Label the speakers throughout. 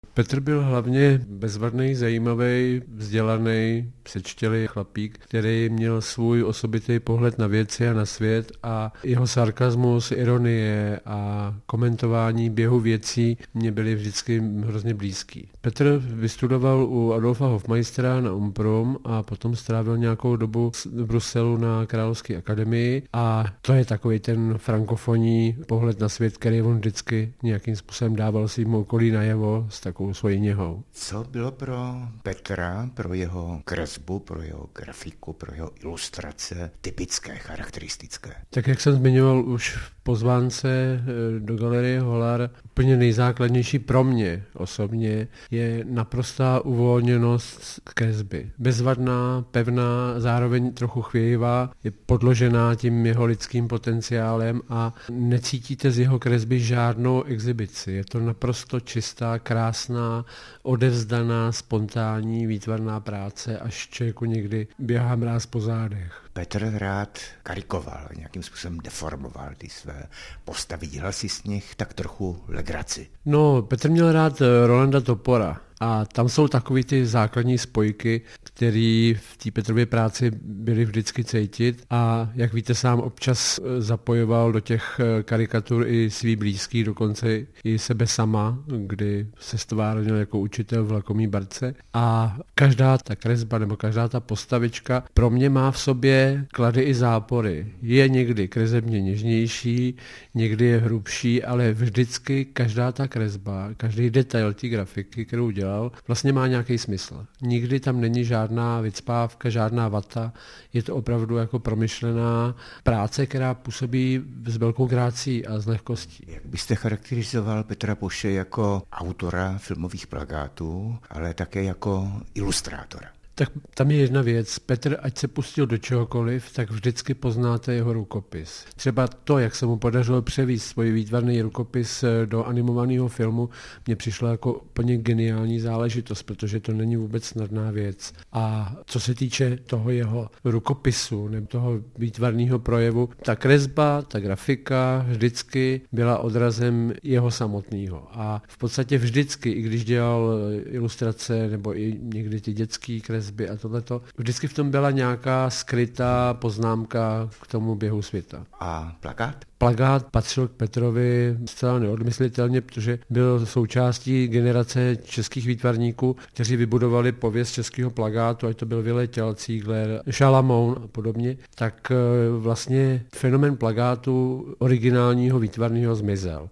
Speaker 1: Petr byl hlavně bezvadný, zajímavý, vzdělaný, sečtělý chlapík, který měl svůj osobitý pohled na věci a na svět a jeho sarkazmus, ironie a komentování běhu věcí mě byly vždycky hrozně blízký. Petr vystudoval u Adolfa Hofmeistera na Umprum a potom strávil nějakou dobu v Bruselu na Královské akademii a to je takový ten frankofonní pohled na svět, který on vždycky nějakým způsobem dával svým okolí najevo s takovou svojí něhou.
Speaker 2: Co bylo pro Petra, pro jeho kresbu, pro jeho grafiku, pro jeho ilustrace typické, charakteristické?
Speaker 1: Tak jak jsem zmiňoval už v pozvánce do galerie Hollar, úplně nejzákladnější pro mě osobně je naprostá uvolněnost kresby. Bezvadná, pevná, zároveň trochu chvějivá, je podložená tím jeho lidským potenciálem a necítíte z jeho kresby žádnou exibici. Je to naprosto čistá, krásná, odevzdaná, spontánní, výtvarná práce, až člověku někdy běhá mráz po zádech.
Speaker 2: Petr rád karikoval, nějakým způsobem deformoval ty své postavy. Dělal si z nich tak trochu legraci.
Speaker 1: No, Petr měl rád Rolanda Topora. A tam jsou takový ty základní spojky, které v té Petrově práci byly vždycky cítit a jak víte sám občas zapojoval do těch karikatur i svý blízký, dokonce i sebe sama, kdy se stvárnil jako učitel v Lakomí Barce a každá ta kresba nebo každá ta postavička pro mě má v sobě klady i zápory. Je někdy kresebně něžnější, někdy je hrubší, ale vždycky každá ta kresba, každý detail té grafiky, kterou dělal, vlastně má nějaký smysl. Nikdy tam není žádná vycpávka, žádná vata. Je to opravdu jako promyšlená práce, která působí s velkou grácí a s lehkostí.
Speaker 2: Jak byste charakterizoval Petra Poše jako autora filmových plakátů, ale také jako ilustrátora?
Speaker 1: Tak tam je jedna věc. Petr, ať se pustil do čehokoliv, tak vždycky poznáte jeho rukopis. Třeba to, jak se mu podařilo převést svůj výtvarný rukopis do animovaného filmu, mně přišlo jako úplně geniální záležitost, protože to není vůbec snadná věc. A co se týče toho jeho rukopisu nebo toho výtvarného projevu, ta kresba, ta grafika vždycky byla odrazem jeho samotného. A v podstatě vždycky, i když dělal ilustrace nebo i někdy ty dětský kresby a tohleto, vždycky v tom byla nějaká skrytá poznámka k tomu běhu světa.
Speaker 2: A plakát?
Speaker 1: Plakát patřil k Petrovi zcela neodmyslitelně, protože byl součástí generace českých výtvarníků, kteří vybudovali pověst českého plakátu, ať to byl Vyletěl, Ziegler, Šalamoun a podobně, tak vlastně fenomén plakátu originálního výtvarného zmizel.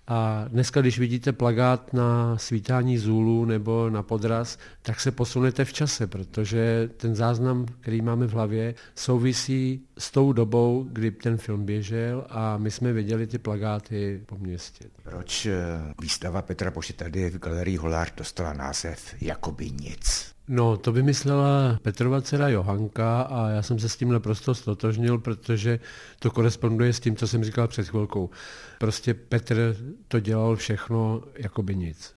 Speaker 1: A dneska, když vidíte plakát na svítání Zulu nebo na podraz, tak se posunete v čase, protože ten záznam, který máme v hlavě, souvisí s tou dobou, kdy ten film běžel a my jsme viděli ty plakáty po městě.
Speaker 2: Proč výstava Petra Poše tady v galerii Hollar dostala název Jakoby nic?
Speaker 1: No, to vymyslela Petrova dcera Johanka a já jsem se s tím naprosto stotožnil, protože to koresponduje s tím, co jsem říkal před chvilkou. Prostě Petr to dělal všechno jakoby nic.